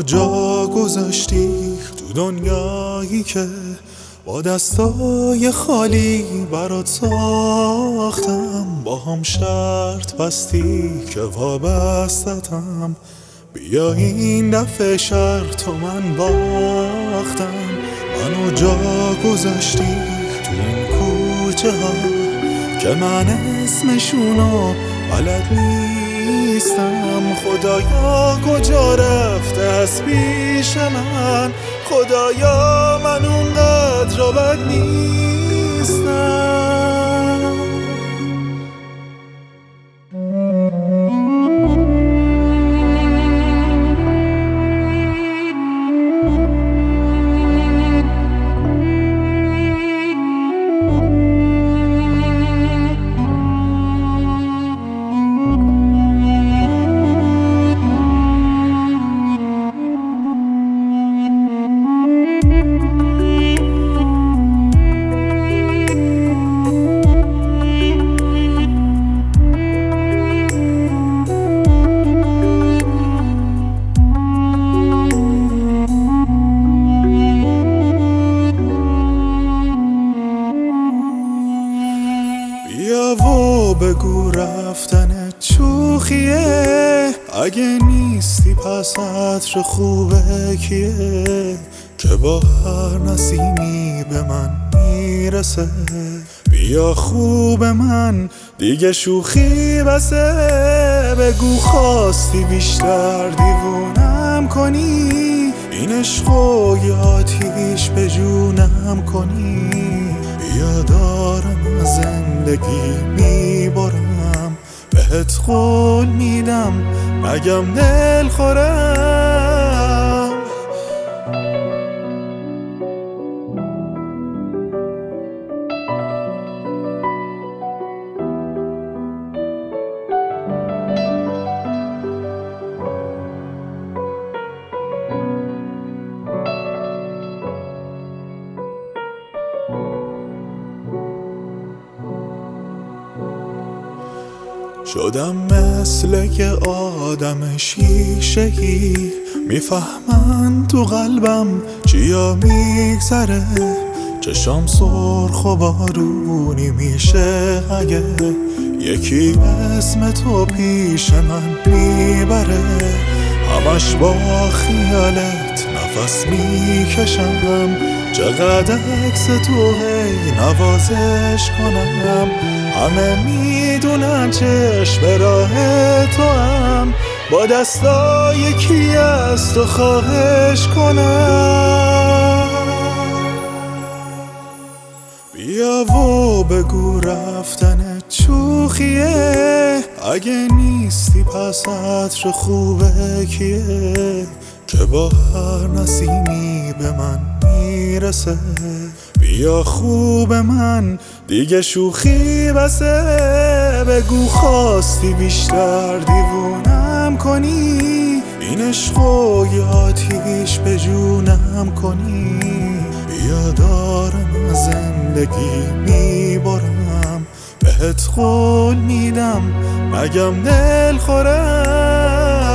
جا گذاشتی تو دنیایی که با دستای خالی برات ساختم. با هم شرط بستی که وابستتم، بیا این دفعه شرط و من باختم. منو جا گذاشتی تو این کوچه ها که من اسمشونو بلد نیستم. خدایا کجا رفته از پیش من، خدایا من اونقدر را بد نیستم. بیا و بگو رفتن شوخیه، اگه نیستی پس عطر خوبه کیه که با هر نسیمی به من میرسه. بیا خوب من دیگه شوخی بسه، بگو خواستی بیشتر دیوونم کنی، این عشقو یه آتیش به جونم کنی. بیا دارم از زندگی میبرم، بهت قول میدم نگم دل خورم. شدم مثل یه آدم شیشه‌ای، میفهمن تو قلبم چیا میگذره. چشام سرخ و بارونی میشه اگه یکی اسم تو پیش من میبره. همش با خیالت نفس میکشم، چقدر عکس تو هی نوازش کنم. همه میدونن چشم راه تو هم، با دستای یکی از تو خواهش کنم. بیا و بگو رفتن شوخیه، اگه نیستی پس عطر خوبه کیه که با هر نسیمی به من میرسه. بیا خوب من دیگه شوخی بسه، بگو خواستی بیشتر دیوونم کنی، این عشقو یه آتیش به جونم کنی. بیا دارم از زندگی میبرم، بهت قول میدم نگم دل خورم.